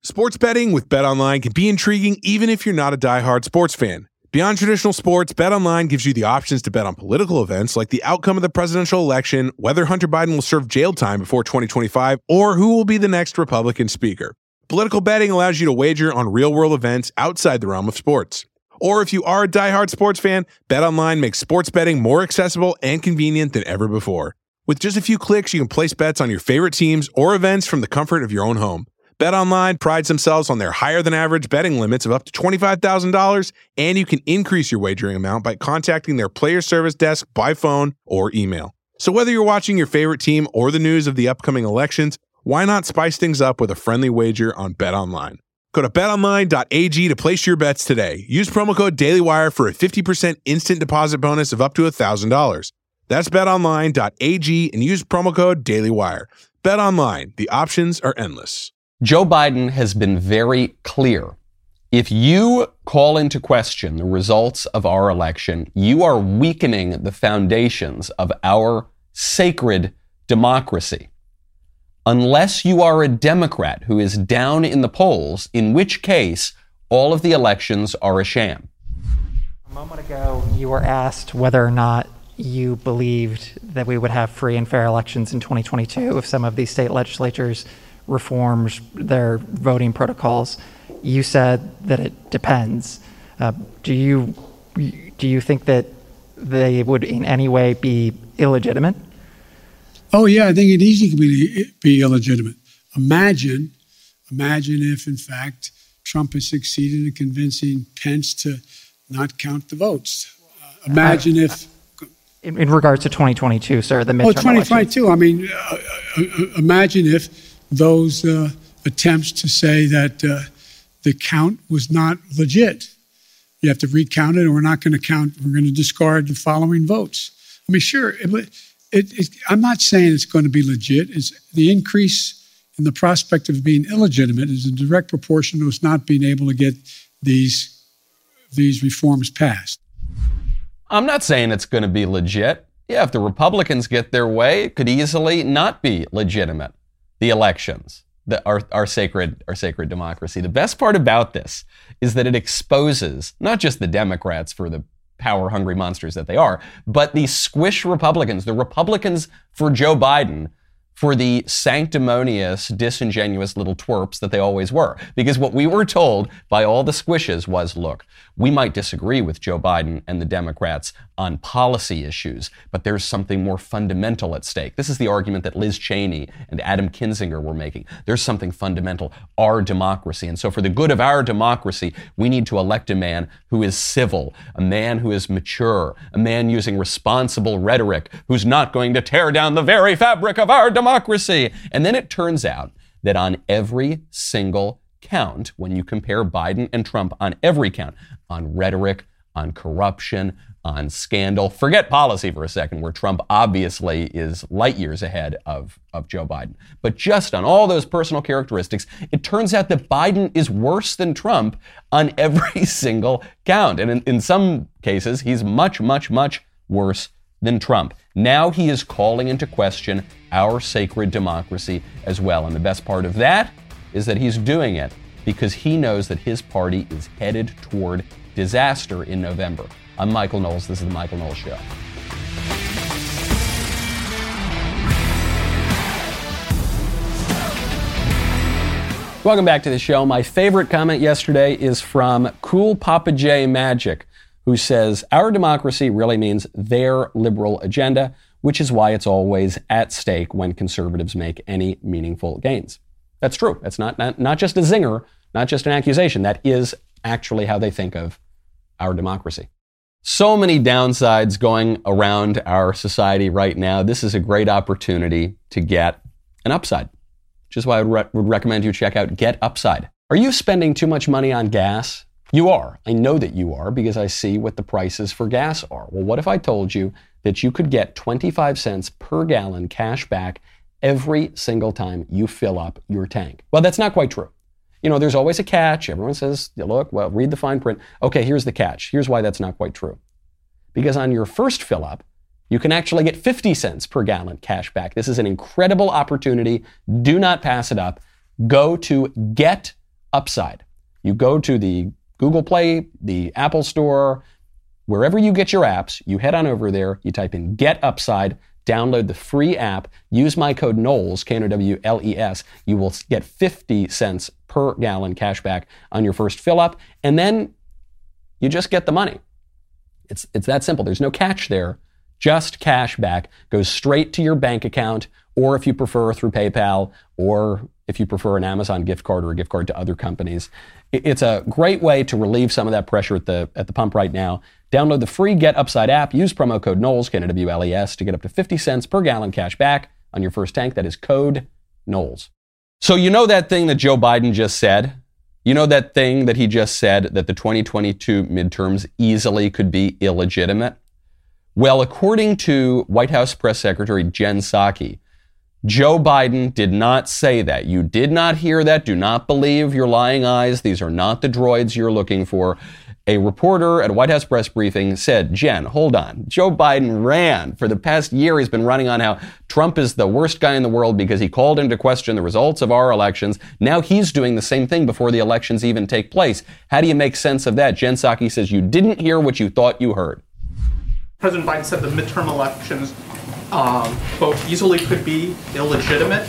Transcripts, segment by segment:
Sports betting with BetOnline can be intriguing even if you're not a diehard sports fan. Beyond traditional sports, BetOnline gives you the options to bet on political events like the outcome of the presidential election, whether Hunter Biden will serve jail time before 2025, or who will be the next Republican speaker. Political betting allows you to wager on real-world events outside the realm of sports. Or if you are a diehard sports fan, BetOnline makes sports betting more accessible and convenient than ever before. With just a few clicks, you can place bets on your favorite teams or events from the comfort of your own home. BetOnline prides themselves on their higher-than-average betting limits of up to $25,000, and you can increase your wagering amount by contacting their player service desk by phone or email. So whether you're watching your favorite team or the news of the upcoming elections, why not spice things up with a friendly wager on BetOnline? Go to betonline.ag to place your bets today. Use promo code DailyWire for a 50% instant deposit bonus of up to $1,000. That's betonline.ag and use promo code DailyWire. BetOnline, the options are endless. Joe Biden has been very clear. If you call into question the results of our election, you are weakening the foundations of our sacred democracy. Unless you are a Democrat who is down in the polls, in which case all of the elections are a sham. A moment ago, you were asked whether or not you believed that we would have free and fair elections in 2022 if some of these state legislatures reformed their voting protocols. You said that it depends. Do you think that they would in any way be illegitimate? Oh yeah, I think it easily could be illegitimate. Imagine if in fact Trump has succeeded in convincing Pence to not count the votes. Imagine if. In regards to 2022, sir, the midterm 2022. I mean, imagine if those attempts to say that the count was not legit. You have to recount it, or we're not going to count. We're going to discard the following votes. I mean, sure. I'm not saying it's going to be legit. It's the increase in the prospect of being illegitimate is in direct proportion to us not being able to get these reforms passed. I'm not saying it's going to be legit. Yeah, if the Republicans get their way, it could easily not be legitimate. The elections, our sacred democracy. The best part about this is that it exposes not just the Democrats for the power-hungry monsters that they are, but the squish Republicans, the Republicans for Joe Biden, for the sanctimonious, disingenuous little twerps that they always were. Because what we were told by all the squishes was, look, we might disagree with Joe Biden and the Democrats on policy issues, but there's something more fundamental at stake. This is the argument that Liz Cheney and Adam Kinzinger were making. There's something fundamental, our democracy. And so for the good of our democracy, we need to elect a man who is civil, a man who is mature, a man using responsible rhetoric, who's not going to tear down the very fabric of our democracy. And then it turns out that on every single count, when you compare Biden and Trump on every count, on rhetoric, on corruption, on scandal, forget policy for a second, where Trump obviously is light years ahead of Joe Biden. But just on all those personal characteristics, it turns out that Biden is worse than Trump on every single count. And in some cases, he's much, much, much worse than Trump. Now he is calling into question our sacred democracy as well. And the best part of that is that he's doing it because he knows that his party is headed toward disaster in November. I'm Michael Knowles. This is The Michael Knowles Show. Welcome back to the show. My favorite comment yesterday is from Cool Papa J Magic, who says, our democracy really means their liberal agenda, which is why it's always at stake when conservatives make any meaningful gains. That's true. That's not just a zinger, not just an accusation. That is actually how they think of our democracy. So many downsides going around our society right now. This is a great opportunity to get an upside, which is why I would recommend you check out Get Upside. Are you spending too much money on gas? You are. I know that you are because I see what the prices for gas are. Well, what if I told you that you could get 25 cents per gallon cash back every single time you fill up your tank? Well, that's not quite true. You know, there's always a catch. Everyone says, look, well, read the fine print. Okay, here's the catch. Here's why that's not quite true. Because on your first fill up, you can actually get 50 cents per gallon cash back. This is an incredible opportunity. Do not pass it up. Go to Upside. You go to the Google Play, the Apple Store, wherever you get your apps, you head on over there, you type in Get Upside, download the free app, use my code Knowles, Knowles, you will get 50 cents per gallon cash back on your first fill up, and then you just get the money. It's that simple. There's no catch there. Just cash back goes straight to your bank account, or if you prefer through PayPal, or if you prefer an Amazon gift card or a gift card to other companies. It's a great way to relieve some of that pressure at the pump right now. Download the free Get Upside app. Use promo code Knowles, Knowles, to get up to 50 cents per gallon cash back on your first tank. That is code Knowles. So you know that thing that Joe Biden just said? You know that thing that he just said, that the 2022 midterms easily could be illegitimate? Well, according to White House Press Secretary Jen Psaki, Joe Biden did not say that. You did not hear that. Do not believe your lying eyes. These are not the droids you're looking for. A reporter at a White House press briefing said, Jen, hold on. Joe Biden ran. For the past year, he's been running on how Trump is the worst guy in the world because he called into question the results of our elections. Now he's doing the same thing before the elections even take place. How do you make sense of that? Jen Psaki says, you didn't hear what you thought you heard. President Biden said the midterm elections both easily could be illegitimate.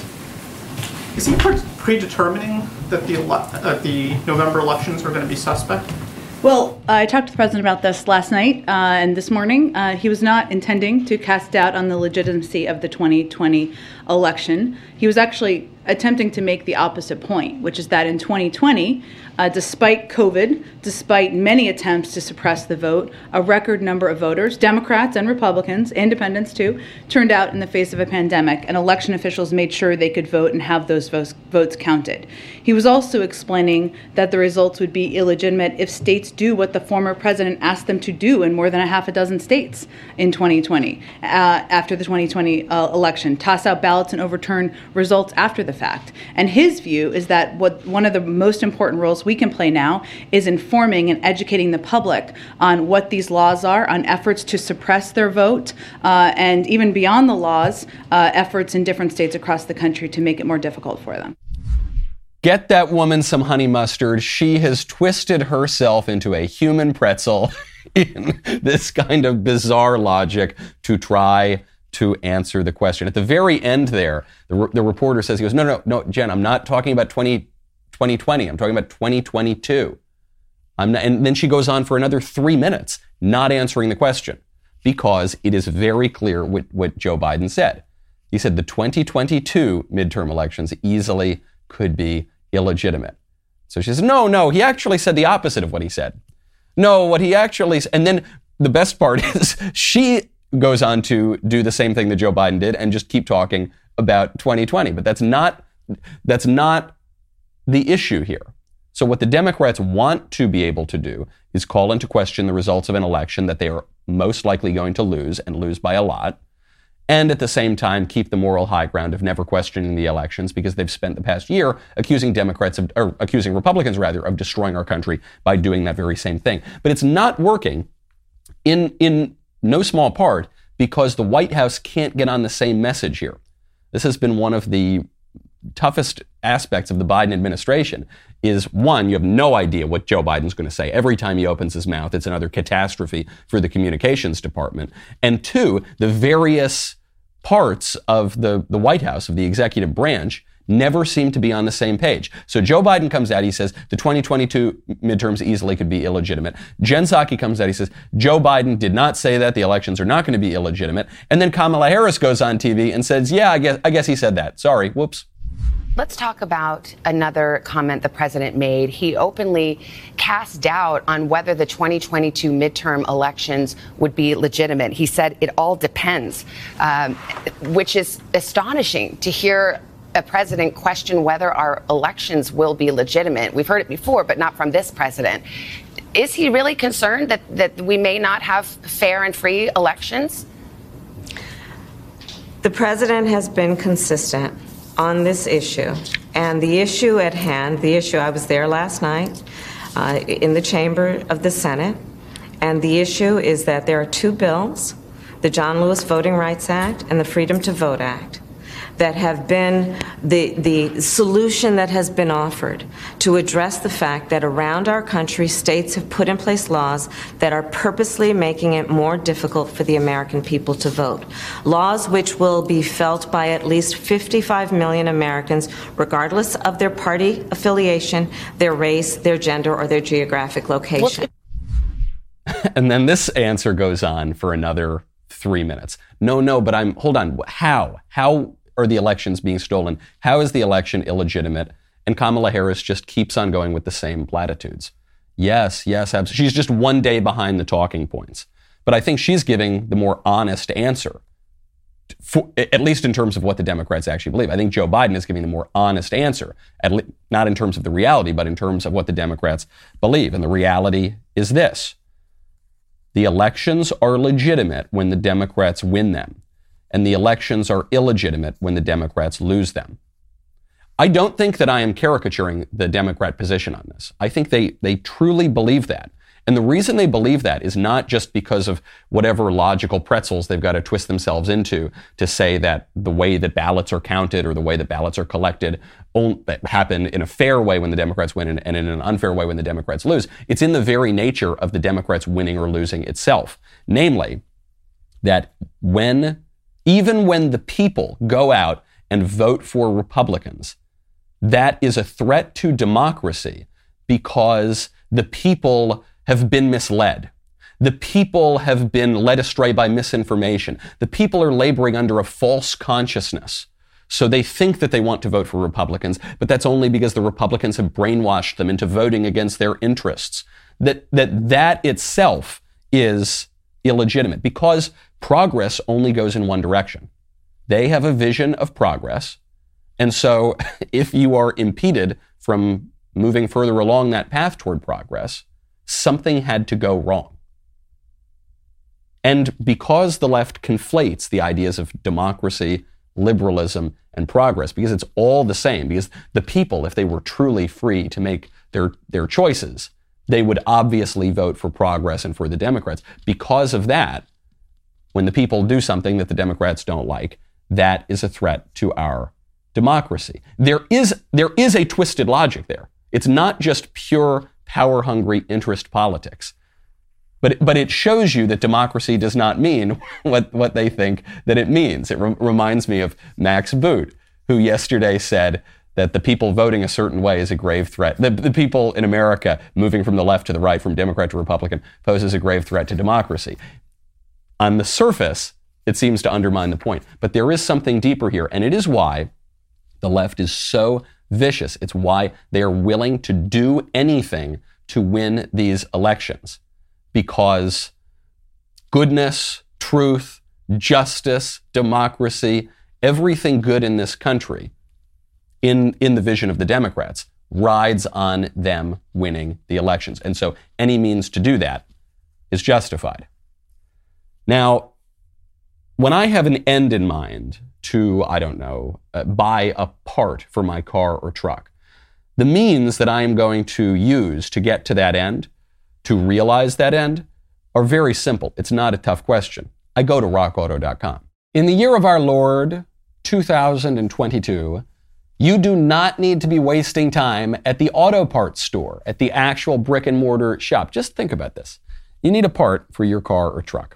Is he predetermining that the November elections are going to be suspect? Well, I talked to the president about this last night and this morning. He was not intending to cast doubt on the legitimacy of the 2020 election. He was actually attempting to make the opposite point, which is that in 2020, despite COVID, despite many attempts to suppress the vote, a record number of voters, Democrats and Republicans, independents too, turned out in the face of a pandemic, and election officials made sure they could vote and have those votes counted. He was also explaining that the results would be illegitimate if states do what the former president asked them to do in more than a half a dozen states in 2020, after the 2020 election, toss out ballots and overturn results after the fact. And his view is that one of the most important roles we can play now is informing and educating the public on what these laws are, on efforts to suppress their vote, and even beyond the laws, efforts in different states across the country to make it more difficult for them. Get that woman some honey mustard. She has twisted herself into a human pretzel in this kind of bizarre logic to try to answer the question. At the very end there, the reporter says, he goes, no, Jen, I'm not talking about 2020. I'm talking about 2022. And then she goes on for another 3 minutes, not answering the question, because it is very clear what Joe Biden said. He said the 2022 midterm elections easily could be illegitimate. So she says, no, he actually said the opposite of what he said. No, what he actually, and then the best part is she goes on to do the same thing that Joe Biden did and just keep talking about 2020. But that's not the issue here. So what the Democrats want to be able to do is call into question the results of an election that they are most likely going to lose, and lose by a lot, and at the same time keep the moral high ground of never questioning the elections, because they've spent the past year accusing Republicans of destroying our country by doing that very same thing. But it's not working in no small part because the White House can't get on the same message here. This has been one of the toughest aspects of the Biden administration. Is one, you have no idea what Joe Biden's going to say. Every time he opens his mouth, it's another catastrophe for the communications department. And two, the various parts of the White House, of the executive branch, never seem to be on the same page. So Joe Biden comes out, he says the 2022 midterms easily could be illegitimate. Jen Psaki comes out, he says Joe Biden did not say that, the elections are not going to be illegitimate. And then Kamala Harris goes on TV and says, yeah, I guess he said that. Sorry, whoops. Let's talk about another comment the president made. He openly cast doubt on whether the 2022 midterm elections would be legitimate. He said it all depends, which is astonishing to hear a president question whether our elections will be legitimate. We've heard it before, but not from this president. Is he really concerned that we may not have fair and free elections? The president has been consistent on this issue, and the issue at hand, I was there last night in the chamber of the Senate, and the issue is that there are two bills, the John Lewis Voting Rights Act and the Freedom to Vote Act. that have been the solution that has been offered to address the fact that around our country, states have put in place laws that are purposely making it more difficult for the American people to vote. Laws which will be felt by at least 55 million Americans, regardless of their party affiliation, their race, their gender, or their geographic location. And then this answer goes on for another 3 minutes. No, but hold on. How? How are the elections being stolen? How is the election illegitimate? And Kamala Harris just keeps on going with the same platitudes. Yes, absolutely. She's just one day behind the talking points. But I think she's giving the more honest answer, at least in terms of what the Democrats actually believe. I think Joe Biden is giving the more honest answer, not in terms of the reality, but in terms of what the Democrats believe. And the reality is this. The elections are legitimate when the Democrats win them, and the elections are illegitimate when the Democrats lose them. I don't think that I am caricaturing the Democrat position on this. I think they truly believe that. And the reason they believe that is not just because of whatever logical pretzels they've got to twist themselves into to say that the way that ballots are counted or the way that ballots are collected happen in a fair way when the Democrats win and in an unfair way when the Democrats lose. It's in the very nature of the Democrats winning or losing itself. Namely, that even when the people go out and vote for Republicans, that is a threat to democracy because the people have been misled. The people have been led astray by misinformation. The people are laboring under a false consciousness. So they think that they want to vote for Republicans, but that's only because the Republicans have brainwashed them into voting against their interests. That itself is illegitimate because progress only goes in one direction. They have a vision of progress. And so if you are impeded from moving further along that path toward progress, something had to go wrong. And because the left conflates the ideas of democracy, liberalism, and progress, because it's all the same, because the people, if they were truly free to make their choices, they would obviously vote for progress and for the Democrats. Because of that, when the people do something that the Democrats don't like, that is a threat to our democracy. There is a twisted logic there. It's not just pure power-hungry interest politics. But it shows you that democracy does not mean what they think that it means. It reminds me of Max Boot, who yesterday said that the people voting a certain way is a grave threat. The people in America moving from the left to the right, from Democrat to Republican, poses a grave threat to democracy. On the surface, it seems to undermine the point. But there is something deeper here, and it is why the left is so vicious. It's why they are willing to do anything to win these elections. Because goodness, truth, justice, democracy, everything good in this country, in the vision of the Democrats, rides on them winning the elections. And so any means to do that is justified. Now, when I have an end in mind to, buy a part for my car or truck, the means that I am going to use to get to that end, to realize that end, are very simple. It's not a tough question. I go to rockauto.com. In the year of our Lord, 2022, you do not need to be wasting time at the auto parts store, at the actual brick and mortar shop. Just think about this. You need a part for your car or truck.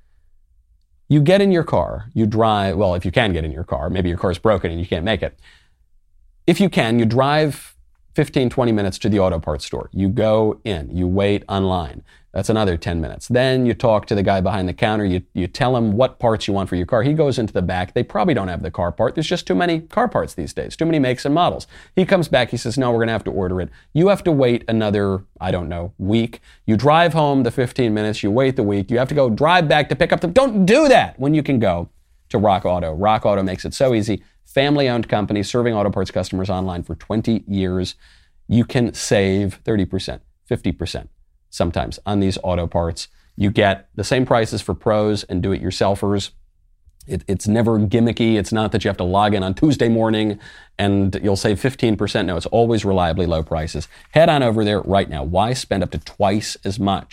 You get in your car, you drive, well, if you can get in your car, maybe your car's broken and you can't make it. If you can, you drive 15, 20 minutes to the auto parts store. You go in, you wait online. That's another 10 minutes. Then you talk to the guy behind the counter. You tell him what parts you want for your car. He goes into the back. They probably don't have the car part. There's just too many car parts these days, too many makes and models. He comes back. He says, no, we're going to have to order it. You have to wait another, week. You drive home the 15 minutes. You wait the week. You have to go drive back to pick up don't do that when you can go to Rock Auto. Rock Auto makes it so easy. Family-owned company serving auto parts customers online for 20 years. You can save 30%, 50%. Sometimes on these auto parts. You get the same prices for pros and do-it-yourselfers. It's never gimmicky. It's not that you have to log in on Tuesday morning and you'll save 15%. No, it's always reliably low prices. Head on over there right now. Why spend up to twice as much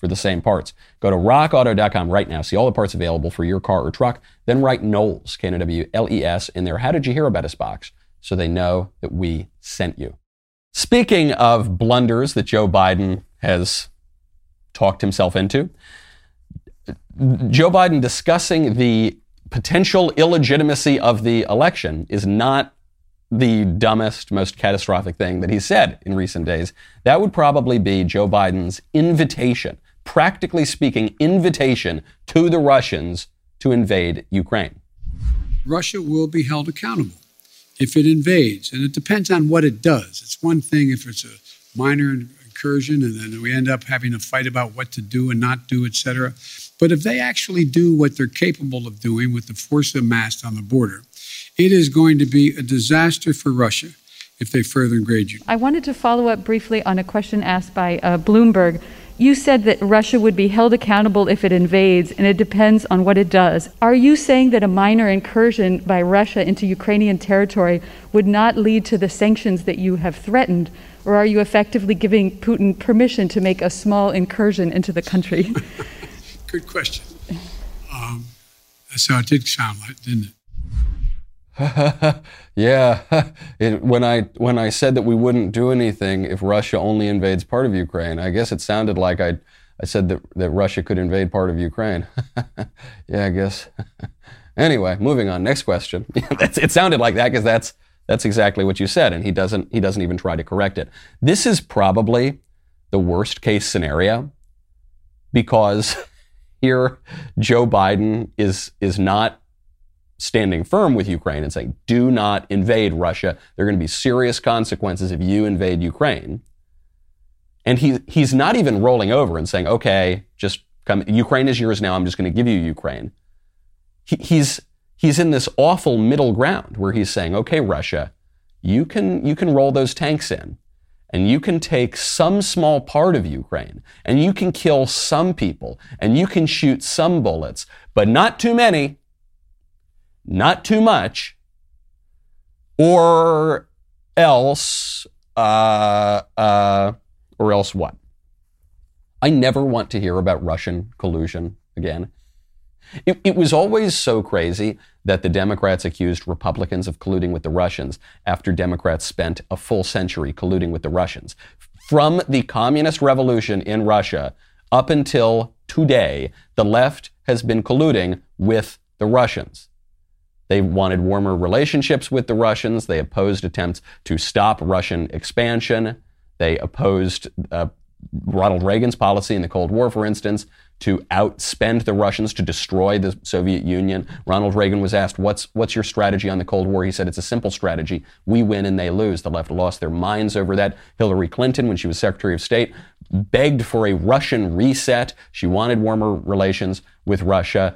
for the same parts. Go to rockauto.com right now. See all the parts available for your car or truck. Then write Knowles, Knowles, in their How Did You Hear About Us box so they know that we sent you. Speaking of blunders that Joe Biden has talked himself into, Joe Biden discussing the potential illegitimacy of the election is not the dumbest, most catastrophic thing that he said in recent days. That would probably be Joe Biden's invitation, practically speaking, invitation to the Russians to invade Ukraine. Russia will be held accountable if it invades, and it depends on what it does. It's one thing if it's a minor incursion and then we end up having a fight about what to do and not do, et cetera. But if they actually do what they're capable of doing with the force amassed on the border, it is going to be a disaster for Russia if they further invade you. I wanted to follow up briefly on a question asked by Bloomberg. You said that Russia would be held accountable if it invades, and it depends on what it does. Are you saying that a minor incursion by Russia into Ukrainian territory would not lead to the sanctions that you have threatened? Or are you effectively giving Putin permission to make a small incursion into the country? Good question. That's how it did sound like, didn't it? Yeah. When I said that we wouldn't do anything if Russia only invades part of Ukraine, I guess it sounded like I said that Russia could invade part of Ukraine. Yeah, I guess. Anyway, moving on. Next question. It sounded like that because that's exactly what you said, and he doesn't even try to correct it. This is probably the worst case scenario because here Joe Biden is not standing firm with Ukraine and saying, do not invade Russia. There are going to be serious consequences if you invade Ukraine. And he's not even rolling over and saying, okay, just come. Ukraine is yours now. I'm just going to give you Ukraine. He's in this awful middle ground where he's saying, okay, Russia, you can roll those tanks in and you can take some small part of Ukraine and you can kill some people and you can shoot some bullets, but not too many. Not too much, or else what? I never want to hear about Russian collusion again. It was always so crazy that the Democrats accused Republicans of colluding with the Russians after Democrats spent a full century colluding with the Russians. From the communist revolution in Russia up until today, the left has been colluding with the Russians. They wanted warmer relationships with the Russians. They opposed attempts to stop Russian expansion. They opposed Ronald Reagan's policy in the Cold War, for instance, to outspend the Russians, to destroy the Soviet Union. Ronald Reagan was asked, what's your strategy on the Cold War? He said, it's a simple strategy. We win and they lose. The left lost their minds over that. Hillary Clinton, when she was Secretary of State, begged for a Russian reset. She wanted warmer relations with Russia.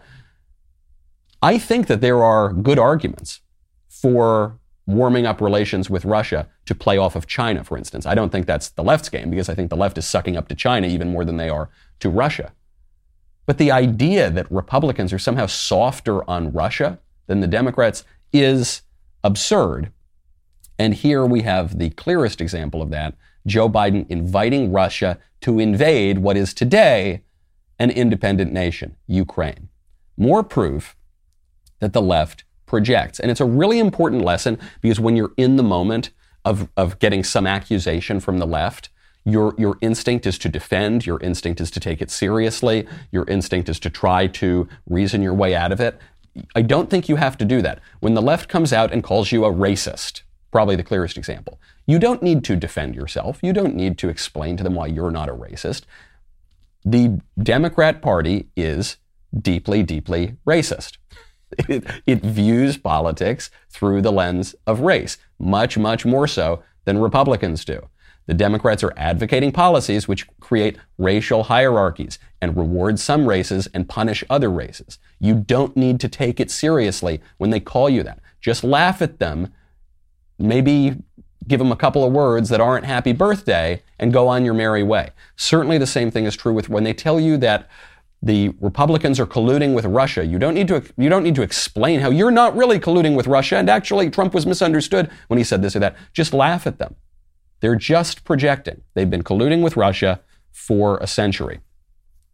I think that there are good arguments for warming up relations with Russia to play off of China, for instance. I don't think that's the left's game because I think the left is sucking up to China even more than they are to Russia. But the idea that Republicans are somehow softer on Russia than the Democrats is absurd. And here we have the clearest example of that, Joe Biden inviting Russia to invade what is today an independent nation, Ukraine. More proof that the left projects. And it's a really important lesson because when you're in the moment of getting some accusation from the left, your instinct is to defend, your instinct is to take it seriously, your instinct is to try to reason your way out of it. I don't think you have to do that. When the left comes out and calls you a racist, probably the clearest example, you don't need to defend yourself. You don't need to explain to them why you're not a racist. The Democrat Party is deeply, deeply racist. It views politics through the lens of race, much, much more so than Republicans do. The Democrats are advocating policies which create racial hierarchies and reward some races and punish other races. You don't need to take it seriously when they call you that. Just laugh at them, maybe give them a couple of words that aren't happy birthday, and go on your merry way. Certainly the same thing is true with when they tell you that the Republicans are colluding with Russia. You don't need to explain how you're not really colluding with Russia, and actually Trump was misunderstood when he said this or that. Just laugh at them. They're just projecting. They've been colluding with Russia for a century.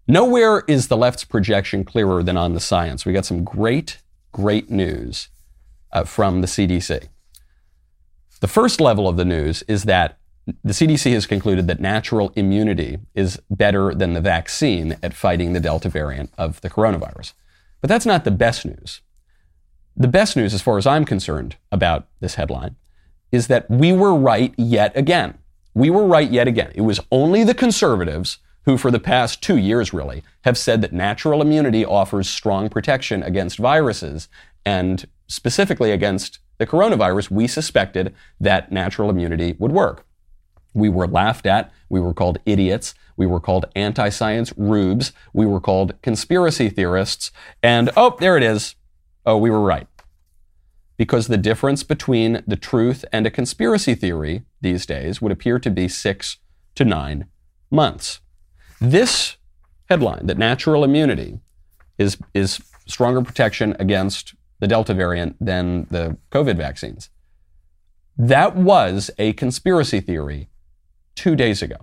Nowhere is the left's projection clearer than on the science. We got some great news from the CDC. The first level of the news is that the CDC has concluded that natural immunity is better than the vaccine at fighting the Delta variant of the coronavirus. But that's not the best news. The best news, as far as I'm concerned about this headline, is that we were right yet again. We were right yet again. It was only the conservatives who, for the past 2 years really, have said that natural immunity offers strong protection against viruses, and specifically against the coronavirus. We suspected that natural immunity would work. We were laughed at. We were called idiots. We were called anti-science rubes. We were called conspiracy theorists. And, oh, there it is. Oh, we were right. Because the difference between the truth and a conspiracy theory these days would appear to be 6 to 9 months. This headline, that natural immunity is stronger protection against the Delta variant than the COVID vaccines, that was a conspiracy theory 2 days ago.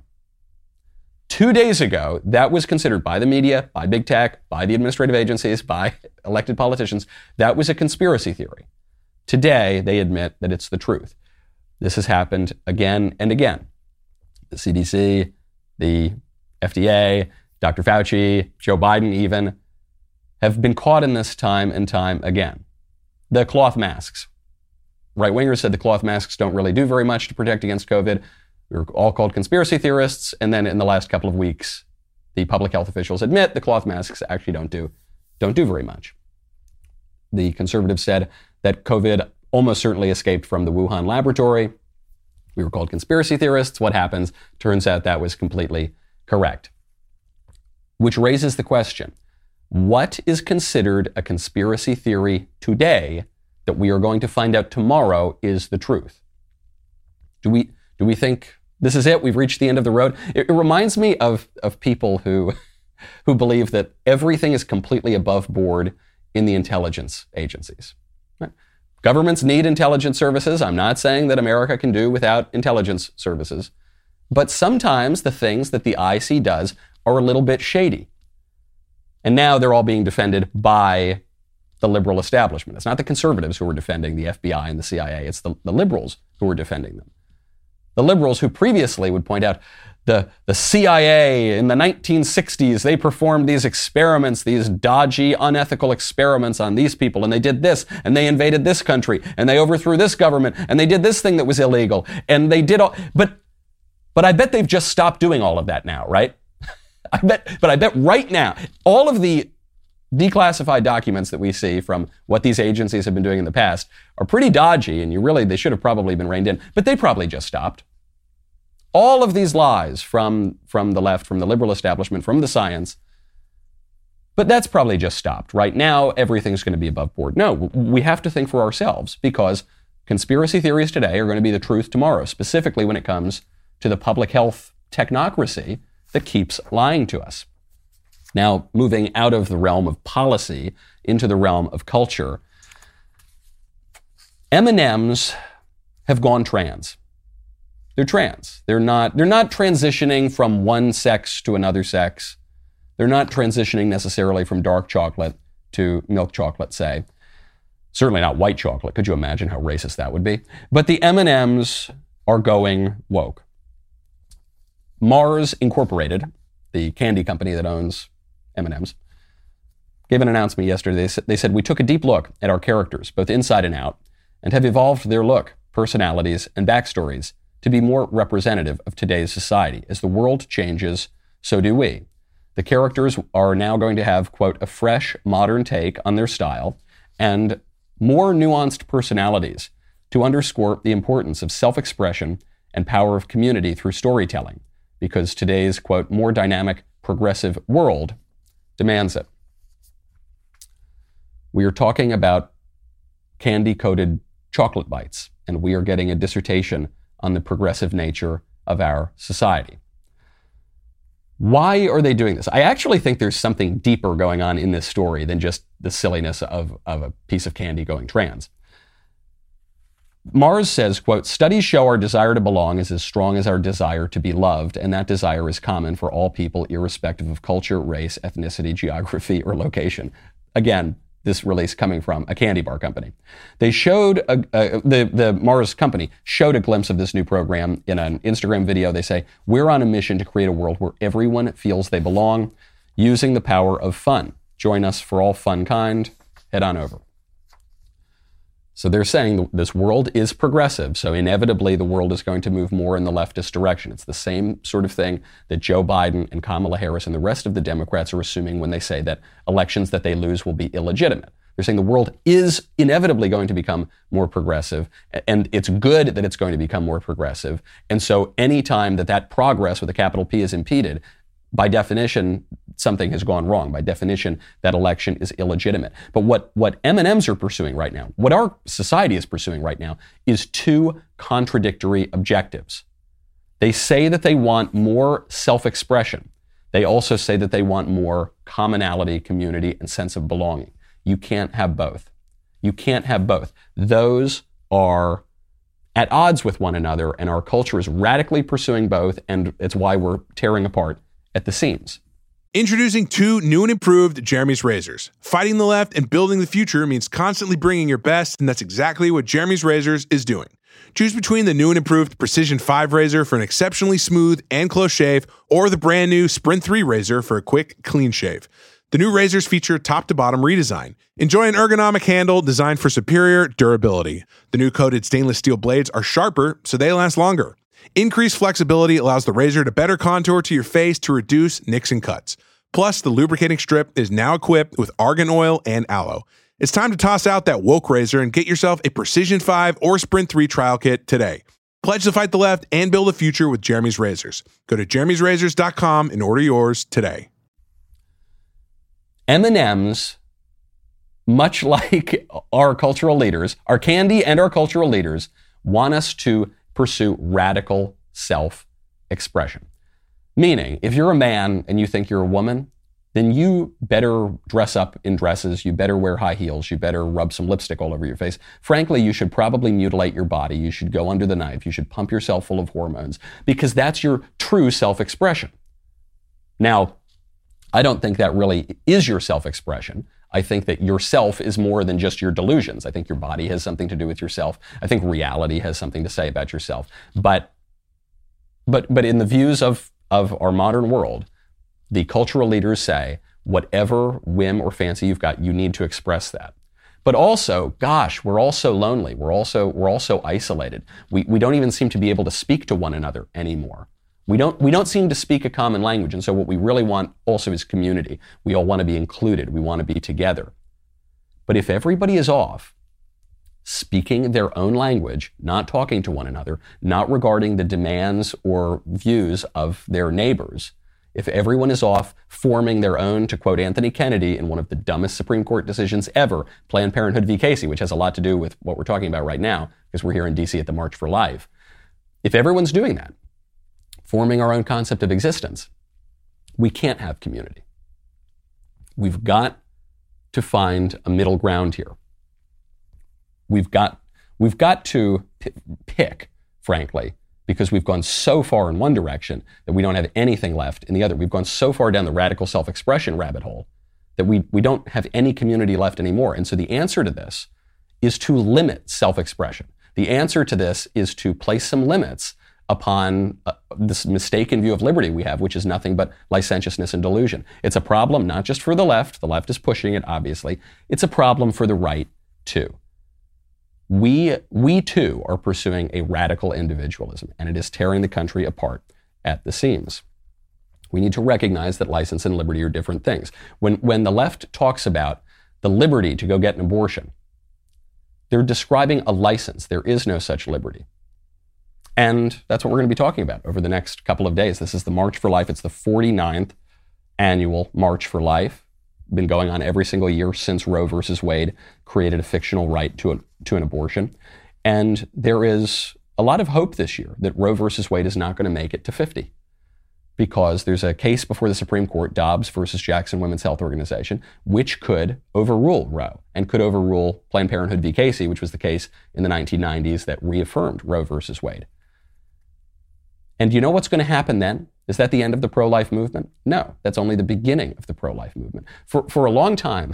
2 days ago, that was considered by the media, by big tech, by the administrative agencies, by elected politicians, that was a conspiracy theory. Today, they admit that it's the truth. This has happened again and again. The CDC, the FDA, Dr. Fauci, Joe Biden even, have been caught in this time and time again. The cloth masks. Right-wingers said the cloth masks don't really do very much to protect against COVID. We were all called conspiracy theorists, and then in the last couple of weeks, the public health officials admit the cloth masks actually don't do very much. The conservatives said that COVID almost certainly escaped from the Wuhan laboratory. We were called conspiracy theorists. What happens? Turns out that was completely correct. Which raises the question, what is considered a conspiracy theory today that we are going to find out tomorrow is the truth? Do we think this is it? We've reached the end of the road? It reminds me of people who believe that everything is completely above board in the intelligence agencies. Right? Governments need intelligence services. I'm not saying that America can do without intelligence services. But sometimes the things that the IC does are a little bit shady. And now they're all being defended by the liberal establishment. It's not the conservatives who are defending the FBI and the CIA. It's the liberals who are defending them. The liberals who previously would point out the CIA in the 1960s, they performed these experiments, these dodgy, unethical experiments on these people, and they did this, and they invaded this country, and they overthrew this government, and they did this thing that was illegal, and they did all, but I bet they've just stopped doing all of that now, right? I bet right now, all of the declassified documents that we see from what these agencies have been doing in the past are pretty dodgy, and they should have probably been reined in, but they probably just stopped. All of these lies from the left, from the liberal establishment, from the science, but that's probably just stopped. Right now, everything's going to be above board. No, we have to think for ourselves, because conspiracy theories today are going to be the truth tomorrow, specifically when it comes to the public health technocracy that keeps lying to us. Now, moving out of the realm of policy into the realm of culture, M&Ms have gone trans. They're trans. They're not transitioning from one sex to another sex. They're not transitioning necessarily from dark chocolate to milk chocolate, say. Certainly not white chocolate. Could you imagine how racist that would be? But the M&Ms are going woke. Mars Incorporated, the candy company that owns M&Ms, gave an announcement yesterday. They said, "We took a deep look at our characters, both inside and out, and have evolved their look, personalities, and backstories to be more representative of today's society. As the world changes, so do we. The characters are now going to have, quote, a fresh, modern take on their style and more nuanced personalities to underscore the importance of self-expression and power of community through storytelling, because today's, quote, more dynamic, progressive world demands it." We are talking about candy-coated chocolate bites, and we are getting a dissertation on the progressive nature of our society. Why are they doing this? I actually think there's something deeper going on in this story than just the silliness of a piece of candy going trans. Mars says, quote, studies show our desire to belong is as strong as our desire to be loved, and that desire is common for all people, irrespective of culture, race, ethnicity, geography, or location. Again, this release coming from a candy bar company. They showed, the Mars company showed a glimpse of this new program in an Instagram video. They say, we're on a mission to create a world where everyone feels they belong, using the power of fun. Join us for all fun kind. Head on over. So they're saying this world is progressive, so inevitably the world is going to move more in the leftist direction. It's the same sort of thing that Joe Biden and Kamala Harris and the rest of the Democrats are assuming when they say that elections that they lose will be illegitimate. They're saying the world is inevitably going to become more progressive, and it's good that it's going to become more progressive. And so any time that progress with a capital P is impeded, by definition, something has gone wrong. By definition, that election is illegitimate. But what M&Ms are pursuing right now, what our society is pursuing right now, is two contradictory objectives. They say that they want more self-expression. They also say that they want more commonality, community, and sense of belonging. You can't have both. You can't have both. Those are at odds with one another, and our culture is radically pursuing both, and it's why we're tearing apart at the seams. Introducing two new and improved Jeremy's Razors. Fighting the left and building the future means constantly bringing your best, and that's exactly what Jeremy's Razors is doing. Choose between the new and improved Precision 5 razor for an exceptionally smooth and close shave, or the brand new Sprint 3 razor for a quick, clean shave. The new razors feature top-to-bottom redesign. Enjoy an ergonomic handle designed for superior durability. The new coated stainless steel blades are sharper, so they last longer. Increased flexibility allows the razor to better contour to your face to reduce nicks and cuts. Plus, the lubricating strip is now equipped with argan oil and aloe. It's time to toss out that woke razor and get yourself a Precision 5 or Sprint 3 trial kit today. Pledge to fight the left and build a future with Jeremy's Razors. Go to jeremy'srazors.com and order yours today. M&Ms, much like our cultural leaders, our candy and our cultural leaders, want us to pursue radical self-expression. Meaning, if you're a man and you think you're a woman, then you better dress up in dresses, you better wear high heels, you better rub some lipstick all over your face. Frankly, you should probably mutilate your body, you should go under the knife, you should pump yourself full of hormones, because that's your true self-expression. Now, I don't think that really is your self-expression. I think that yourself is more than just your delusions. I think your body has something to do with yourself. I think reality has something to say about yourself. But in the views of our modern world, the cultural leaders say, whatever whim or fancy you've got, you need to express that. But also, gosh, we're all so lonely. We're also isolated. We don't even seem to be able to speak to one another anymore. We don't seem to speak a common language. And so what we really want also is community. We all want to be included. We want to be together. But if everybody is off, speaking their own language, not talking to one another, not regarding the demands or views of their neighbors, if everyone is off forming their own, to quote Anthony Kennedy in one of the dumbest Supreme Court decisions ever, Planned Parenthood v. Casey, which has a lot to do with what we're talking about right now, because we're here in D.C. at the March for Life. If everyone's doing that, forming our own concept of existence, we can't have community. We've got to find a middle ground here. We've got to pick, frankly, because we've gone so far in one direction that we don't have anything left in the other. We've gone so far down the radical self-expression rabbit hole that we don't have any community left anymore. And so the answer to this is to limit self-expression. The answer to this is to place some limits upon this mistaken view of liberty we have, which is nothing but licentiousness and delusion. It's a problem not just for the left is pushing it, obviously. It's a problem for the right, too. We too are pursuing a radical individualism, and it is tearing the country apart at the seams. We need to recognize that license and liberty are different things. When the left talks about the liberty to go get an abortion, they're describing a license. There is no such liberty. And that's what we're going to be talking about over the next couple of days. This is the March for Life. It's the 49th annual March for Life. Been going on every single year since Roe versus Wade created a fictional right to an abortion. And there is a lot of hope this year that Roe versus Wade is not going to make it to 50. because there's a case before the Supreme Court, Dobbs versus Jackson Women's Health Organization, which could overrule Roe and could overrule Planned Parenthood v. Casey, which was the case in the 1990s that reaffirmed Roe versus Wade. And you know what's going to happen then? Is that the end of the pro-life movement? No, that's only the beginning of the pro-life movement. For a long time,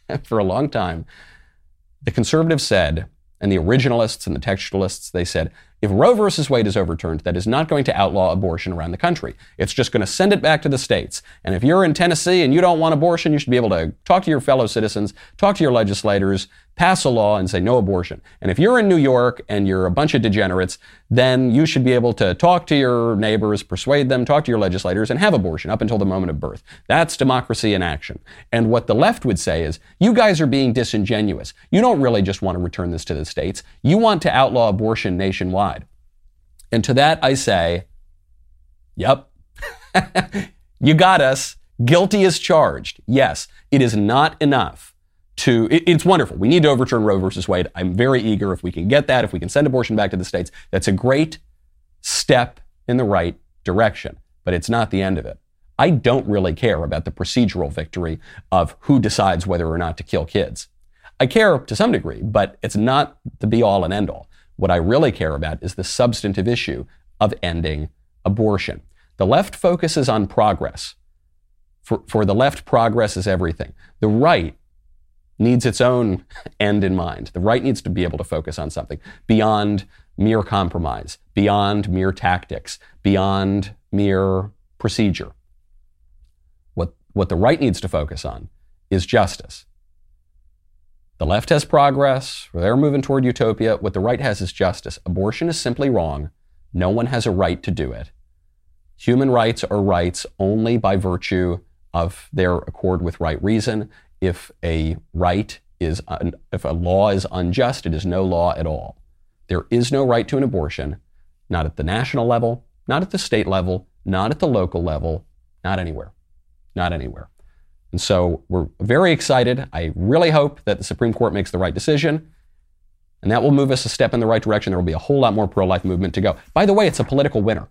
the conservatives said, and the originalists and the textualists, they said, if Roe versus Wade is overturned, that is not going to outlaw abortion around the country. It's just going to send it back to the states. And if you're in Tennessee and you don't want abortion, you should be able to talk to your fellow citizens, talk to your legislators, pass a law and say no abortion. And if you're in New York and you're a bunch of degenerates, then you should be able to talk to your neighbors, persuade them, talk to your legislators, and have abortion up until the moment of birth. That's democracy in action. And what the left would say is, you guys are being disingenuous. You don't really just want to return this to the states. You want to outlaw abortion nationwide. And to that I say, yep, you got us. Guilty as charged. Yes, it is not enough to, it's wonderful. We need to overturn Roe versus Wade. I'm very eager if we can get that, if we can send abortion back to the states. That's a great step in the right direction, but it's not the end of it. I don't really care about the procedural victory of who decides whether or not to kill kids. I care to some degree, but it's not the be-all and end-all. What I really care about is the substantive issue of ending abortion. The left focuses on progress. For the left, progress is everything. The right needs its own end in mind. The right needs to be able to focus on something beyond mere compromise, beyond mere tactics, beyond mere procedure. What the right needs to focus on is justice. The left has progress, they're moving toward utopia. What the right has is justice. Abortion is simply wrong. No one has a right to do it. Human rights are rights only by virtue of their accord with right reason. If a law is unjust, it is no law at all. There is no right to an abortion, not at the national level, not at the state level, not at the local level, not anywhere. Not anywhere. And so we're very excited. I really hope that the Supreme Court makes the right decision, and that will move us a step in the right direction. There will be a whole lot more pro-life movement to go. By the way, it's a political winner.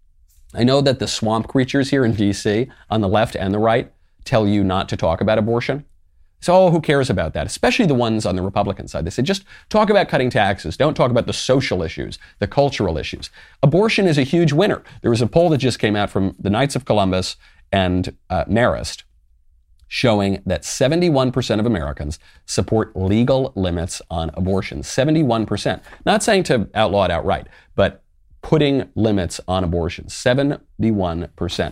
I know that the swamp creatures here in D.C. on the left and the right tell you not to talk about abortion. So who cares about that? Especially the ones on the Republican side. They say, just talk about cutting taxes. Don't talk about the social issues, the cultural issues. Abortion is a huge winner. There was a poll that just came out from the Knights of Columbus and Marist, showing that 71% of Americans support legal limits on abortion. 71%. Not saying to outlaw it outright, but putting limits on abortion. 71%.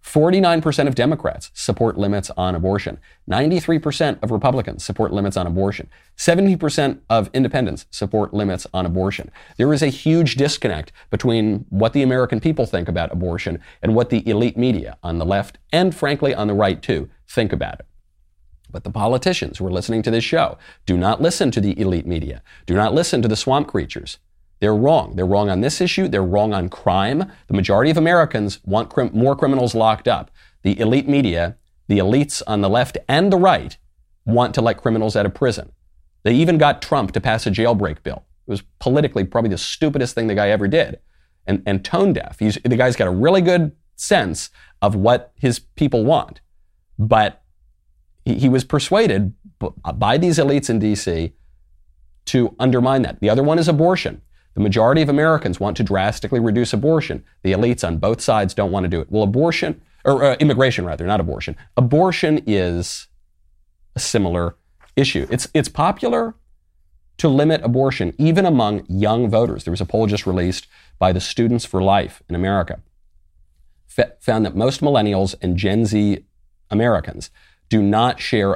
49% of Democrats support limits on abortion. 93% of Republicans support limits on abortion. 70% of independents support limits on abortion. There is a huge disconnect between what the American people think about abortion and what the elite media on the left and frankly on the right too think about it. But the politicians who are listening to this show do not listen to the elite media. Do not listen to the swamp creatures. They're wrong. They're wrong on this issue. They're wrong on crime. The majority of Americans want more criminals locked up. The elite media, the elites on the left and the right, want to let criminals out of prison. They even got Trump to pass a jailbreak bill. It was politically probably the stupidest thing the guy ever did. And tone deaf. The guy's got a really good sense of what his people want. But he was persuaded by these elites in D.C. to undermine that. The other one is abortion. The majority of Americans want to drastically reduce abortion. The elites on both sides don't want to do it. Well, immigration rather, not abortion. Abortion is a similar issue. It's popular to limit abortion even among young voters. There was a poll just released by the Students for Life in America. Found that most millennials and Gen Z Americans do not share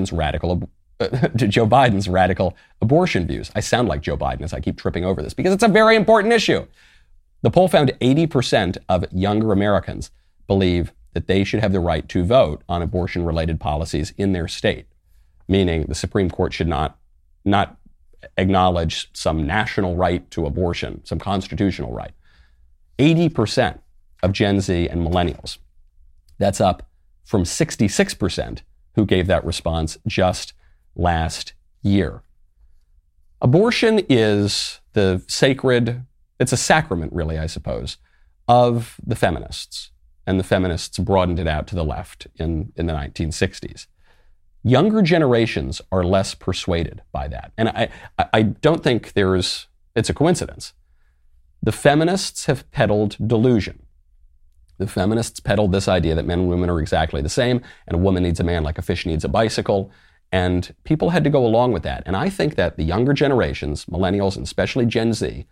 Joe Biden's radical abortion views. I sound like Joe Biden as I keep tripping over this because it's a very important issue. The poll found 80% of younger Americans believe that they should have the right to vote on abortion-related policies in their state, meaning the Supreme Court should not acknowledge some national right to abortion, some constitutional right. 80% of Gen Z and millennials. That's up from 66% who gave that response just last year. Abortion is it's a sacrament really, I suppose, of the feminists. and the feminists broadened it out to the left in the 1960s. Younger generations are less persuaded by that. And I don't think it's a coincidence. The feminists have peddled delusion. The feminists peddled this idea that men and women are exactly the same, and a woman needs a man like a fish needs a bicycle. And people had to go along with that. And I think that the younger generations, millennials, and especially Gen Z,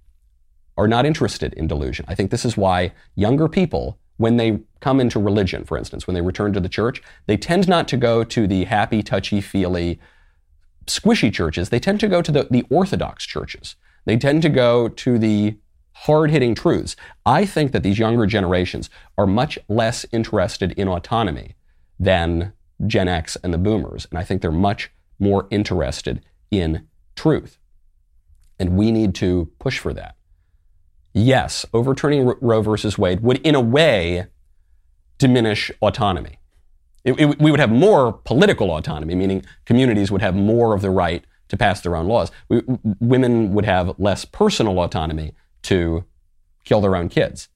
are not interested in delusion. I think this is why younger people, when they come into religion, for instance, when they return to the church, they tend not to go to the happy, touchy-feely, squishy churches. They tend to go to the orthodox churches. They tend to go to the hard-hitting truths. I think that these younger generations are much less interested in autonomy than Gen X and the boomers. And I think they're much more interested in truth. And we need to push for that. Yes, overturning Roe versus Wade would, in a way, diminish autonomy. We would have more political autonomy, meaning communities would have more of the right to pass their own laws. Women would have less personal autonomy to kill their own kids.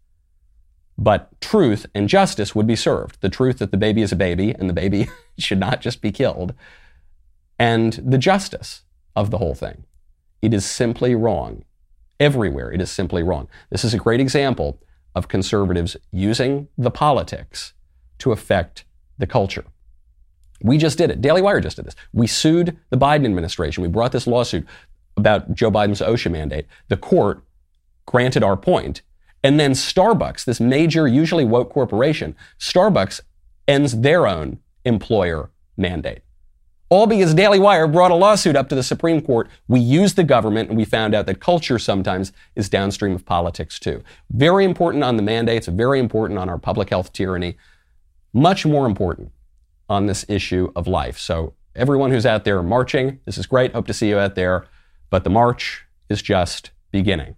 But truth and justice would be served. The truth that the baby is a baby and the baby should not just be killed. And the justice of the whole thing. It is simply wrong. Everywhere it is simply wrong. This is a great example of conservatives using the politics to affect the culture. We just did it. Daily Wire just did this. We sued the Biden administration. We brought this lawsuit about Joe Biden's OSHA mandate. The court granted our point. And then Starbucks, this major, usually woke corporation, Starbucks ends their own employer mandate. All because Daily Wire brought a lawsuit up to the Supreme Court. We used the government, and we found out that culture sometimes is downstream of politics too. Very important on the mandates, very important on our public health tyranny, much more important on this issue of life. So everyone who's out there marching, this is great. Hope to see you out there. But the march is just beginning.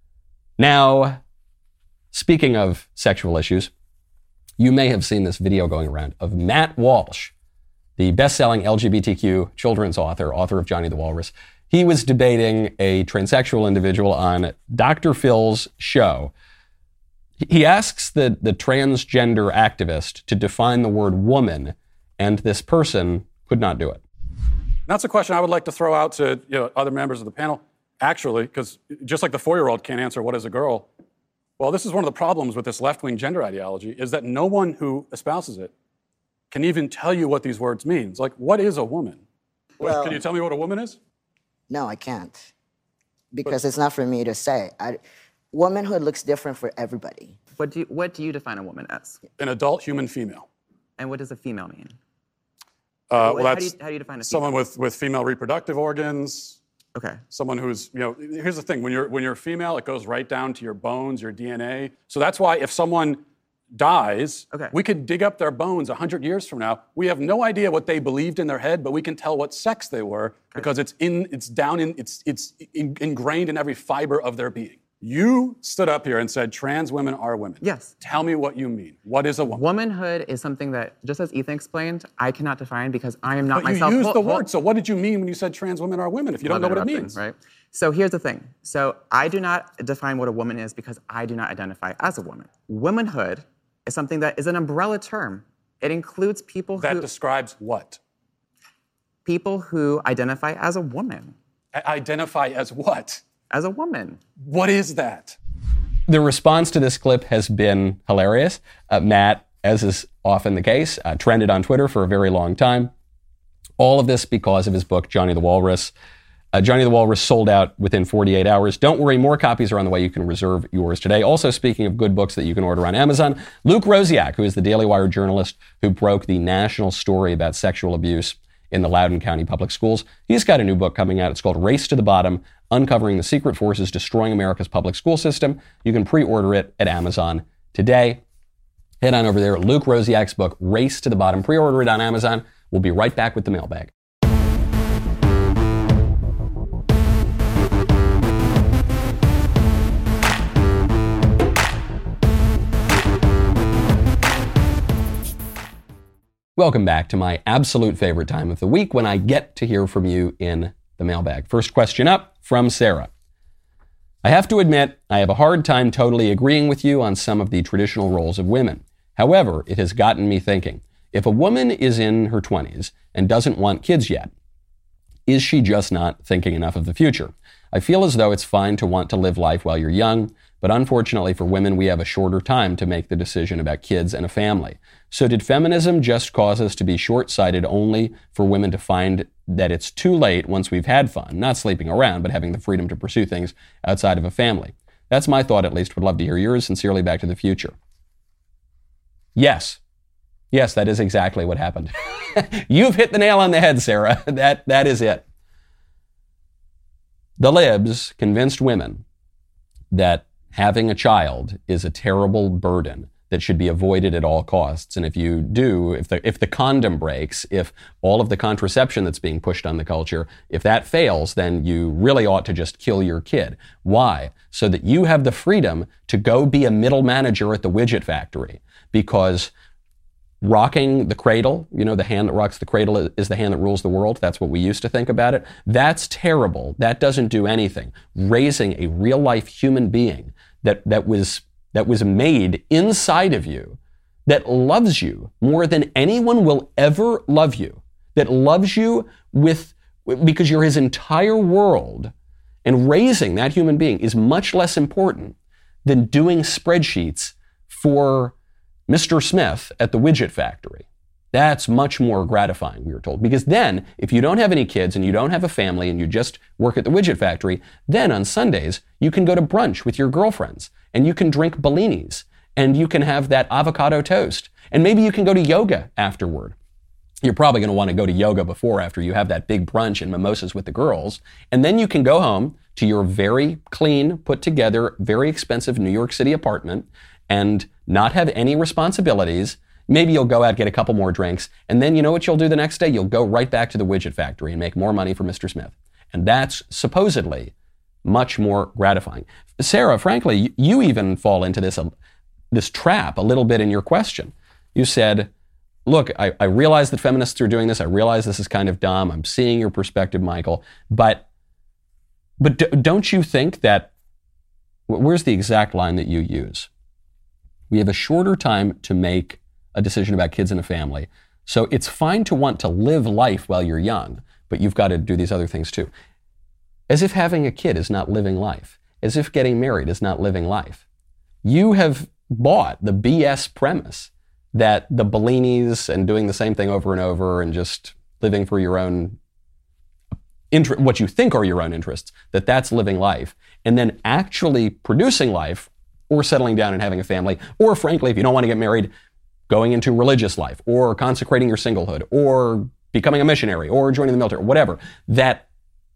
Now, speaking of sexual issues, you may have seen this video going around of Matt Walsh, the best-selling LGBTQ children's author of Johnny the Walrus. He was debating a transsexual individual on Dr. Phil's show. He asks the transgender activist to define the word woman, and this person could not do it. That's a question I would like to throw out to other members of the panel, actually, because just like the 4-year-old can't answer what is a girl, well, this is one of the problems with this left-wing gender ideology, is that no one who espouses it can even tell you what these words mean. It's like, what is a woman? Can you tell me what a woman is? No, I can't. Because it's not for me to say. Womanhood looks different for everybody. What do you define a woman as? An adult human female. And what does a female mean? Well, that's how do you define a female? someone with female reproductive organs. Okay. Someone who's, here's the thing. When you're female, it goes right down to your bones, your DNA. So that's why if someone dies, we could dig up their bones 100 years from now. We have no idea what they believed in their head, but we can tell what sex they were because it's ingrained in every fiber of their being. You stood up here and said trans women are women. Yes. Tell me what you mean. What is a woman? Womanhood is something that, just as Ethan explained, I cannot define because I am not myself. You used the word. So what did you mean when you said trans women are women if you don't know what it means? Right. So here's the thing. So I do not define what a woman is because I do not identify as a woman. Womanhood is something that is an umbrella term. It includes people that describes what? People who identify as a woman. Identify as what? As a woman. What is that? The response to this clip has been hilarious. Matt, as is often the case, trended on Twitter for a very long time. All of this because of his book, Johnny the Walrus. Johnny the Walrus sold out within 48 hours. Don't worry, more copies are on the way. You can reserve yours today. Also, speaking of good books that you can order on Amazon, Luke Rosiak, who is the Daily Wire journalist who broke the national story about sexual abuse in the Loudoun County Public Schools, he's got a new book coming out. It's called Race to the Bottom, Uncovering the Secret Forces Destroying America's Public School System. You can pre-order it at Amazon today. Head on over there. Luke Rosiak's book, Race to the Bottom. Pre-order it on Amazon. We'll be right back with the mailbag. Welcome back to my absolute favorite time of the week when I get to hear from you in the mailbag. First question up from Sarah. I have to admit, I have a hard time totally agreeing with you on some of the traditional roles of women. However, it has gotten me thinking, if a woman is in her 20s and doesn't want kids yet, is she just not thinking enough of the future? I feel as though it's fine to want to live life while you're young, but unfortunately for women, we have a shorter time to make the decision about kids and a family. So did feminism just cause us to be short-sighted only for women to find that it's too late once we've had fun, not sleeping around, but having the freedom to pursue things outside of a family? That's my thought, at least. Would love to hear yours. Sincerely, Back to the Future. Yes. Yes, that is exactly what happened. You've hit the nail on the head, Sarah. That is it. The libs convinced women that having a child is a terrible burden that should be avoided at all costs. And if you do, if the condom breaks, if all of the contraception that's being pushed on the culture, if that fails, then you really ought to just kill your kid. Why? So that you have the freedom to go be a middle manager at the widget factory. Because rocking the cradle, the hand that rocks the cradle is the hand that rules the world. That's what we used to think about it. That's terrible. That doesn't do anything. Raising a real life human being that was made inside of you, that loves you more than anyone will ever love you, that loves you because you're his entire world, and raising that human being is much less important than doing spreadsheets for Mr. Smith at the widget factory. That's much more gratifying, we were told. Because then, if you don't have any kids and you don't have a family and you just work at the widget factory, then on Sundays, you can go to brunch with your girlfriends and you can drink Bellinis and you can have that avocado toast. And maybe you can go to yoga afterward. You're probably going to want to go to yoga before, after you have that big brunch and mimosas with the girls. And then you can go home to your very clean, put together, very expensive New York City apartment and not have any responsibilities. Maybe you'll go out, get a couple more drinks, and then you know what you'll do the next day? You'll go right back to the widget factory and make more money for Mr. Smith. And that's supposedly much more gratifying. Sarah, frankly, you even fall into this trap a little bit in your question. You said, look, I realize that feminists are doing this. I realize this is kind of dumb. I'm seeing your perspective, Michael. But don't you think that, where's the exact line that you use? We have a shorter time to make a decision about kids and a family. So it's fine to want to live life while you're young, but you've got to do these other things too. As if having a kid is not living life. As if getting married is not living life. You have bought the BS premise that the Bellinis and doing the same thing over and over and just living for your own what you think are your own interests, that's living life. And then actually producing life, or settling down and having a family, or frankly, if you don't want to get married, going into religious life, or consecrating your singlehood, or becoming a missionary, or joining the military, or whatever, that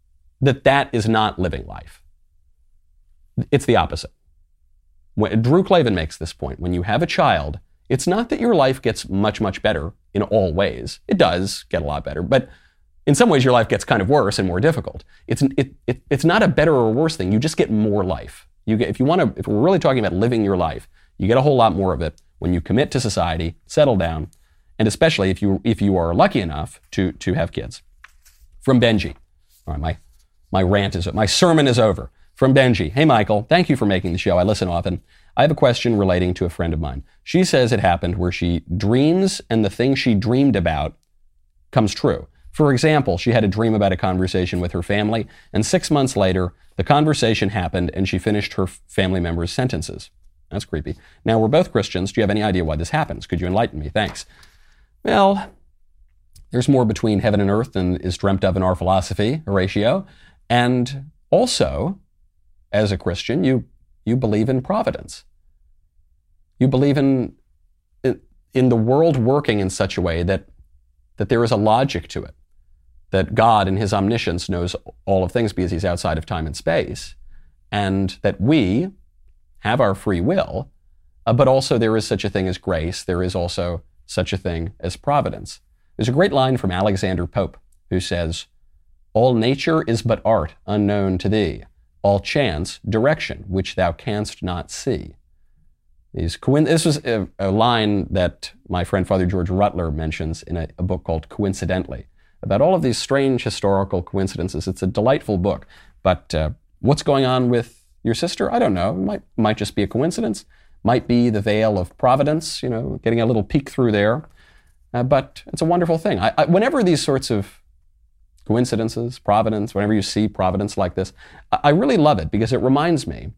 is not living life. It's the opposite. Drew Klavan makes this point. When you have a child, it's not that your life gets much, much better in all ways. It does get a lot better, but in some ways your life gets kind of worse and more difficult. It's not a better or worse thing. You just get more life. If we're really talking about living your life, you get a whole lot more of it when you commit to society, settle down, and especially if you are lucky enough to have kids. From Benji. All right, my sermon is over. From Benji. Hey, Michael, thank you for making the show. I listen often. I have a question relating to a friend of mine. She says it happened where she dreams and the thing she dreamed about comes true. For example, she had a dream about a conversation with her family, and 6 months later, the conversation happened and she finished her family member's sentences. That's creepy. Now, we're both Christians. Do you have any idea why this happens? Could you enlighten me? Thanks. Well, there's more between heaven and earth than is dreamt of in our philosophy, Horatio. And also, as a Christian, you believe in providence. You believe in the world working in such a way that there is a logic to it, that God in his omniscience knows all of things because he's outside of time and space, and that we have our free will, but also there is such a thing as grace. There is also such a thing as providence. There's a great line from Alexander Pope who says, "All nature is but art unknown to thee, all chance direction which thou canst not see." This was a line that my friend Father George Rutler mentions in a book called Coincidentally, about all of these strange historical coincidences. It's a delightful book, but what's going on with your sister? I don't know. It might just be a coincidence. might be the veil of providence, getting a little peek through there. But it's a wonderful thing. Whenever these sorts of coincidences, providence, whenever you see providence like this, I really love it because it reminds me,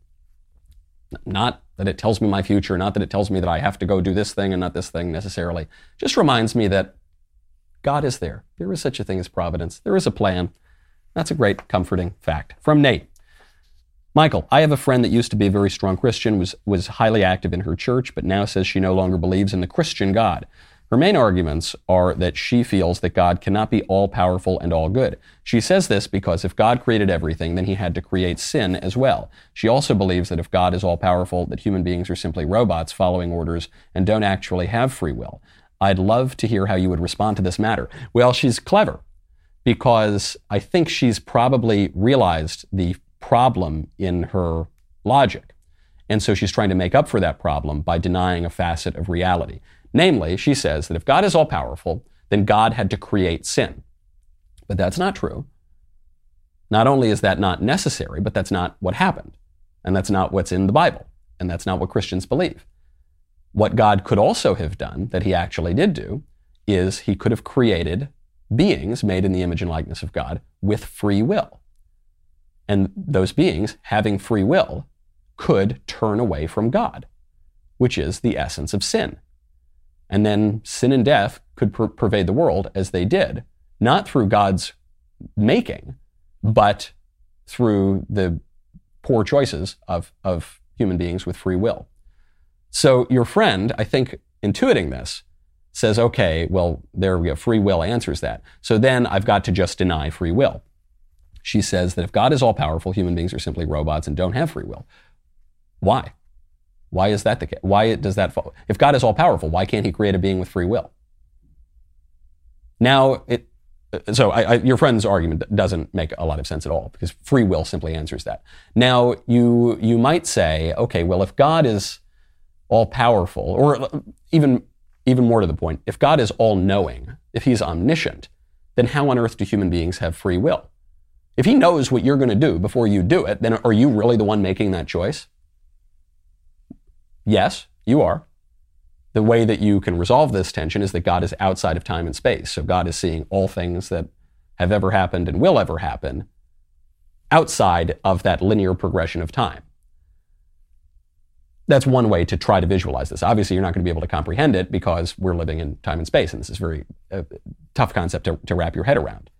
not that it tells me my future, not that it tells me that I have to go do this thing and not this thing necessarily, just reminds me that God is there. There is such a thing as providence. There is a plan. That's a great, comforting fact. From Nate. Michael, I have a friend that used to be a very strong Christian, was highly active in her church, but now says she no longer believes in the Christian God. Her main arguments are that she feels that God cannot be all-powerful and all-good. She says this because if God created everything, then he had to create sin as well. She also believes that if God is all-powerful, that human beings are simply robots following orders and don't actually have free will. I'd love to hear how you would respond to this matter. Well, she's clever because I think she's probably realized the problem in her logic. And so she's trying to make up for that problem by denying a facet of reality. Namely, she says that if God is all-powerful, then God had to create sin. But that's not true. Not only is that not necessary, but that's not what happened. And that's not what's in the Bible. And that's not what Christians believe. What God could also have done, that he actually did do, is he could have created beings made in the image and likeness of God with free will. And those beings, having free will, could turn away from God, which is the essence of sin. And then sin and death could pervade the world as they did, not through God's making, but through the poor choices of human beings with free will. So your friend, I think, intuiting this, says, okay, well, there we go, free will answers that. So then I've got to just deny free will. She says that if God is all-powerful, human beings are simply robots and don't have free will. Why? Why is that the case? Why does that fall? If God is all-powerful, why can't he create a being with free will? Now, your friend's argument doesn't make a lot of sense at all because free will simply answers that. Now, you might say, okay, well, if God is all-powerful, or even more to the point, if God is all-knowing, if he's omniscient, then how on earth do human beings have free will? If he knows what you're going to do before you do it, then are you really the one making that choice? Yes, you are. The way that you can resolve this tension is that God is outside of time and space. So God is seeing all things that have ever happened and will ever happen outside of that linear progression of time. That's one way to try to visualize this. Obviously, you're not going to be able to comprehend it because we're living in time and space, and this is a very tough concept to wrap your head around.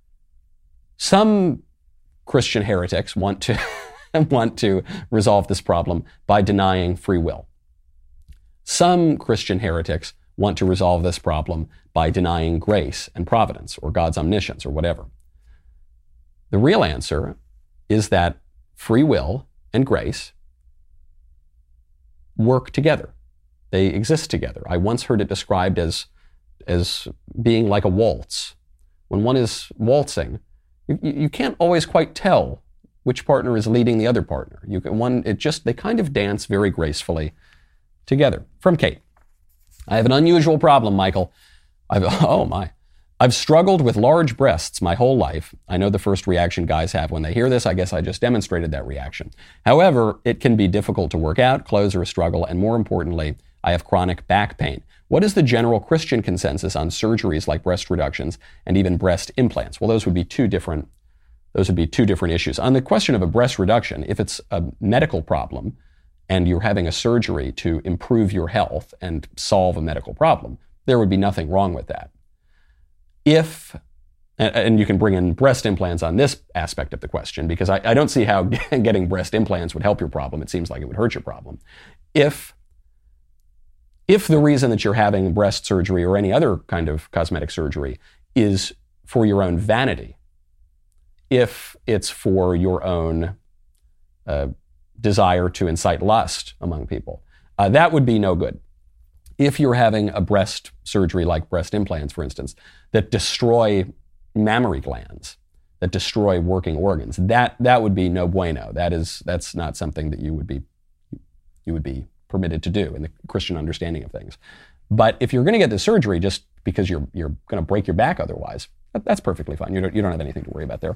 Some Christian heretics want to resolve this problem by denying free will. Some Christian heretics want to resolve this problem by denying grace and providence or God's omniscience or whatever. The real answer is that free will and grace work together. They exist together. I once heard it described as being like a waltz. When one is waltzing, you can't always quite tell which partner is leading the other partner. They kind of dance very gracefully together. From Kate. I have an unusual problem, Michael. I've struggled with large breasts my whole life. I know the first reaction guys have when they hear this. I guess I just demonstrated that reaction. However, it can be difficult to work out, clothes are a struggle, and more importantly, I have chronic back pain. What is the general Christian consensus on surgeries like breast reductions and even breast implants? Well, those would be two different issues. On the question of a breast reduction, if it's a medical problem and you're having a surgery to improve your health and solve a medical problem, there would be nothing wrong with that. And you can bring in breast implants on this aspect of the question, because I don't see how getting breast implants would help your problem. It seems like it would hurt your problem. If the reason that you're having breast surgery or any other kind of cosmetic surgery is for your own vanity, if it's for your own desire to incite lust among people, that would be no good. If you're having a breast surgery like breast implants, for instance, that destroy mammary glands, that destroy working organs, that would be no bueno. That's not something that you would be permitted to do in the Christian understanding of things. But if you're going to get this surgery just because you're going to break your back otherwise, that's perfectly fine. You don't have anything to worry about there.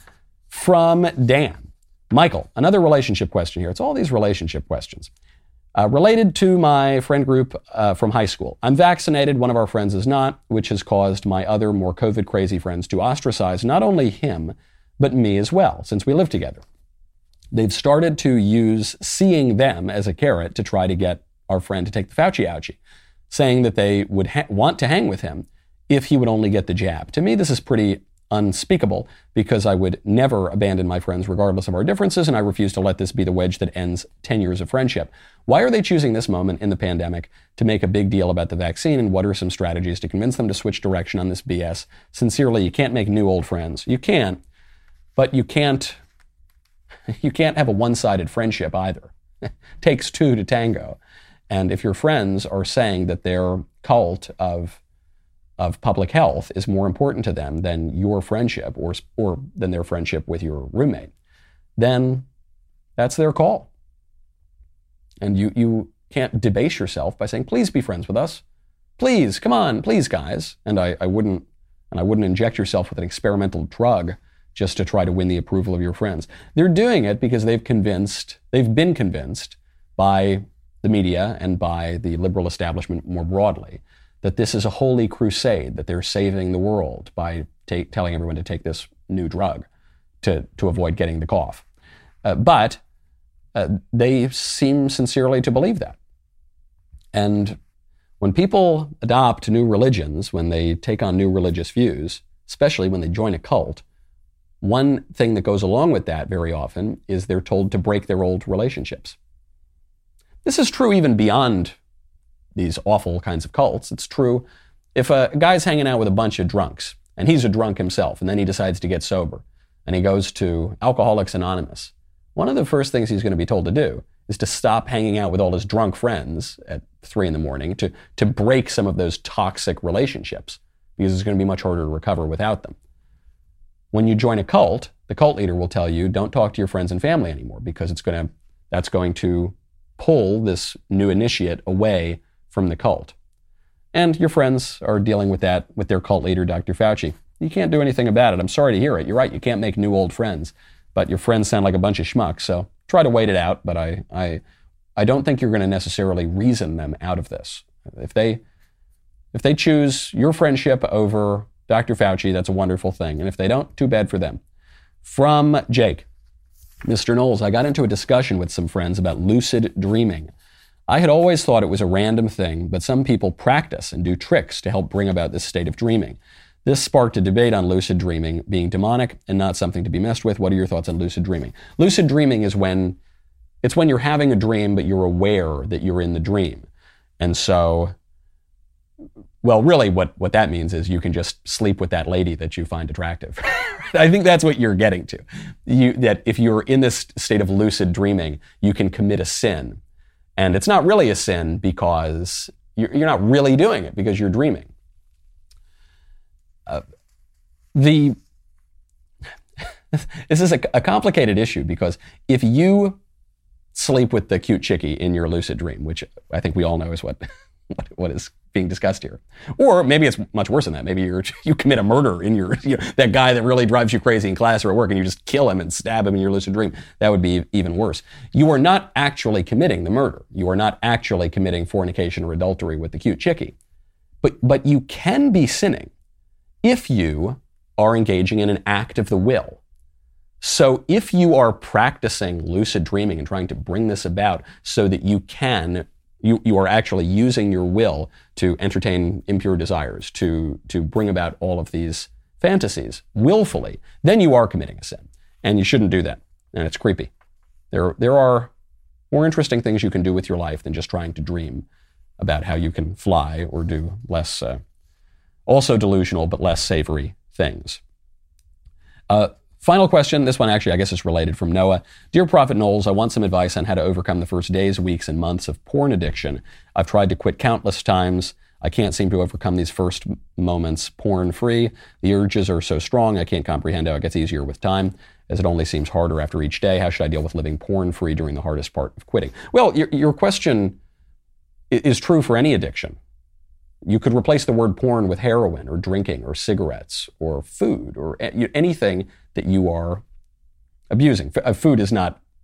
From Dan. Michael, another relationship question here. It's all these relationship questions. Related to my friend group from high school. I'm vaccinated, one of our friends is not, which has caused my other more COVID-crazy friends to ostracize not only him, but me as well, since we live together. They've started to use seeing them as a carrot to try to get our friend to take the Fauci ouchie, saying that they would want to hang with him if he would only get the jab. To me, this is pretty unspeakable because I would never abandon my friends regardless of our differences, and I refuse to let this be the wedge that ends 10 years of friendship. Why are they choosing this moment in the pandemic to make a big deal about the vaccine, and what are some strategies to convince them to switch direction on this BS? Sincerely, you can't make new old friends. You can, but you can't have a one-sided friendship either. Takes two to tango. And if your friends are saying that their cult of public health is more important to them than your friendship or than their friendship with your roommate, then that's their call. And you can't debase yourself by saying, please be friends with us. Please, come on, please, guys. And I wouldn't inject yourself with an experimental drug just to try to win the approval of your friends. They're doing it because they've been convinced by the media and by the liberal establishment more broadly that this is a holy crusade, that they're saving the world by telling everyone to take this new drug to avoid getting the cough. But they seem sincerely to believe that. And when people adopt new religions, when they take on new religious views, especially when they join a cult, one thing that goes along with that very often is they're told to break their old relationships. This is true even beyond these awful kinds of cults. It's true if a guy's hanging out with a bunch of drunks, and he's a drunk himself, and then he decides to get sober, and he goes to Alcoholics Anonymous. One of the first things he's going to be told to do is to stop hanging out with all his drunk friends at 3 a.m, to break some of those toxic relationships, because it's going to be much harder to recover without them. When you join a cult, the cult leader will tell you, don't talk to your friends and family anymore, because that's going to pull this new initiate away from the cult. And your friends are dealing with that with their cult leader, Dr. Fauci. You can't do anything about it. I'm sorry to hear it. You're right, you can't make new old friends, but your friends sound like a bunch of schmucks, so try to wait it out, but I don't think you're going to necessarily reason them out of this. If they choose your friendship over Dr. Fauci, that's a wonderful thing. And if they don't, too bad for them. From Jake. Mr. Knowles, I got into a discussion with some friends about lucid dreaming. I had always thought it was a random thing, but some people practice and do tricks to help bring about this state of dreaming. This sparked a debate on lucid dreaming being demonic and not something to be messed with. What are your thoughts on lucid dreaming? Lucid dreaming is when you're having a dream, but you're aware that you're in the dream. And so, well, really what that means is you can just sleep with that lady that you find attractive. I think that's what you're getting to. That if you're in this state of lucid dreaming, you can commit a sin. And it's not really a sin because you're not really doing it because you're dreaming. This is a complicated issue because if you sleep with the cute chickie in your lucid dream, which I think we all know is what is being discussed here, or maybe it's much worse than that. Maybe you commit a murder in that guy that really drives you crazy in class or at work, and you just kill him and stab him in your lucid dream. That would be even worse. You are not actually committing the murder. You are not actually committing fornication or adultery with the cute chickie. But you can be sinning if you are engaging in an act of the will. So if you are practicing lucid dreaming and trying to bring this about so that you are actually using your will to entertain impure desires, to bring about all of these fantasies willfully, then you are committing a sin. And you shouldn't do that. And it's creepy. There are more interesting things you can do with your life than just trying to dream about how you can fly or do less, also delusional but less savory things. Final question. This one actually, I guess, is related from Noah. Dear Prophet Knowles, I want some advice on how to overcome the first days, weeks, and months of porn addiction. I've tried to quit countless times. I can't seem to overcome these first moments porn-free. The urges are so strong, I can't comprehend how it gets easier with time, as it only seems harder after each day. How should I deal with living porn-free during the hardest part of quitting? Well, your question is true for any addiction. You could replace the word porn with heroin or drinking or cigarettes or food or anything that you are abusing. Food is not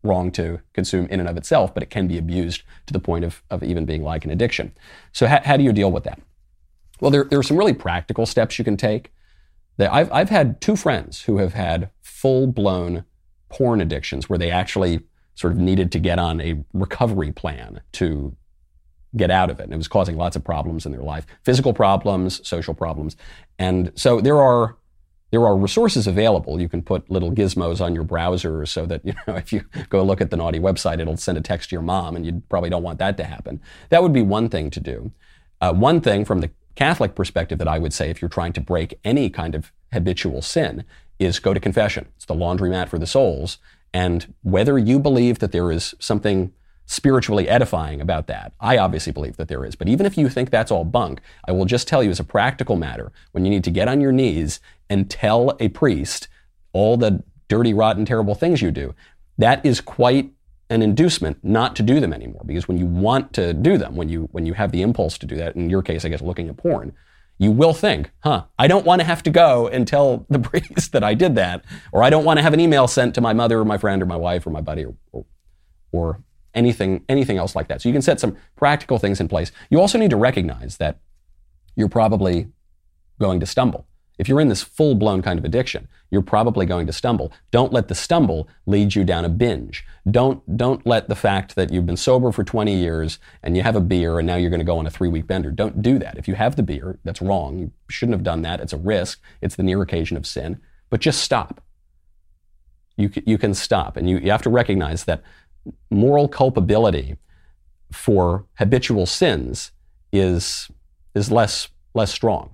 wrong to consume in and of itself, but it can be abused to the point of even being like an addiction. So how do you deal with that? Well, there are some really practical steps you can take. I've had 2 friends who have had full-blown porn addictions where they actually sort of needed to get on a recovery plan to get out of it. And it was causing lots of problems in their life, physical problems, social problems. And so there are resources available. You can put little gizmos on your browser so that, if you go look at the naughty website, it'll send a text to your mom, and you probably don't want that to happen. That would be one thing to do. One thing from the Catholic perspective that I would say if you're trying to break any kind of habitual sin is go to confession. It's the laundromat for the souls. And whether you believe that there is something spiritually edifying about that, I obviously believe that there is. But even if you think that's all bunk, I will just tell you as a practical matter, when you need to get on your knees and tell a priest all the dirty, rotten, terrible things you do, that is quite an inducement not to do them anymore. Because when you want to do them, when you have the impulse to do that, in your case, I guess, looking at porn, you will think, I don't want to have to go and tell the priest that I did that, or I don't want to have an email sent to my mother or my friend or my wife or my buddy or anything else like that. So you can set some practical things in place. You also need to recognize that you're probably going to stumble. If you're in this full-blown kind of addiction, you're probably going to stumble. Don't let the stumble lead you down a binge. Don't let the fact that you've been sober for 20 years and you have a beer and now you're going to go on a 3-week bender. Don't do that. If you have the beer, that's wrong. You shouldn't have done that. It's a risk. It's the near occasion of sin. But just stop. You can stop. And you have to recognize that moral culpability for habitual sins is less strong.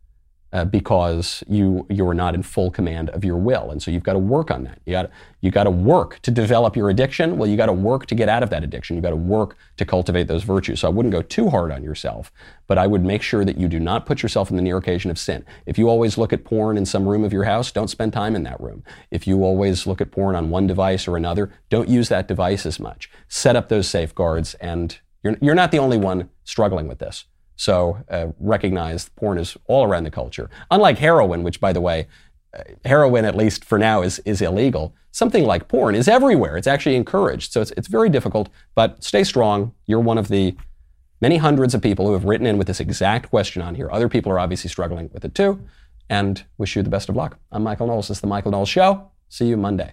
Because you are not in full command of your will. And so you've got to work on that. You got to work to develop your addiction. Well, you got to work to get out of that addiction. You got to work to cultivate those virtues. So I wouldn't go too hard on yourself, but I would make sure that you do not put yourself in the near occasion of sin. If you always look at porn in some room of your house, don't spend time in that room. If you always look at porn on one device or another, don't use that device as much. Set up those safeguards, and you're not the only one struggling with this. So recognize porn is all around the culture. Unlike heroin, which, by the way, heroin, at least for now, is illegal. Something like porn is everywhere. It's actually encouraged. So it's very difficult, but stay strong. You're one of the many hundreds of people who have written in with this exact question on here. Other people are obviously struggling with it too, and wish you the best of luck. I'm Michael Knowles. This is The Michael Knowles Show. See you Monday.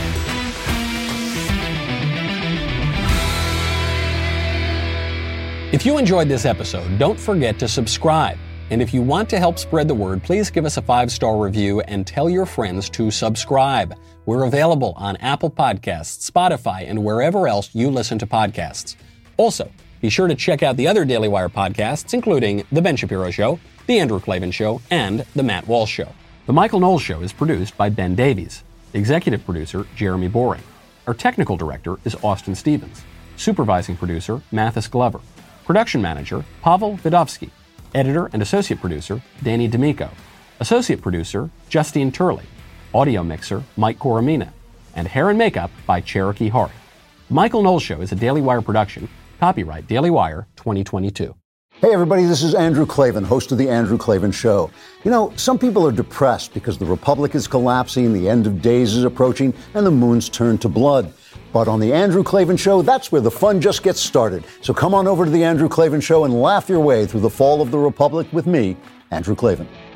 If you enjoyed this episode, don't forget to subscribe. And if you want to help spread the word, please give us a 5-star review and tell your friends to subscribe. We're available on Apple Podcasts, Spotify, and wherever else you listen to podcasts. Also, be sure to check out the other Daily Wire podcasts, including The Ben Shapiro Show, The Andrew Klavan Show, and The Matt Walsh Show. The Michael Knowles Show is produced by Ben Davies. Executive producer, Jeremy Boring. Our technical director is Austin Stevens. Supervising producer, Mathis Glover. Production manager, Pavel Vidovsky. Editor and associate producer, Danny D'Amico. Associate producer, Justine Turley. Audio mixer, Mike Coromina. And hair and makeup by Cherokee Hart. The Michael Knowles Show is a Daily Wire production. Copyright Daily Wire 2022. Hey everybody, this is Andrew Klavan, host of The Andrew Klavan Show. You know, some people are depressed because the Republic is collapsing, the end of days is approaching, and the moon's turned to blood. But on The Andrew Klavan Show, that's where the fun just gets started. So come on over to The Andrew Klavan Show and laugh your way through the fall of the Republic with me, Andrew Klavan.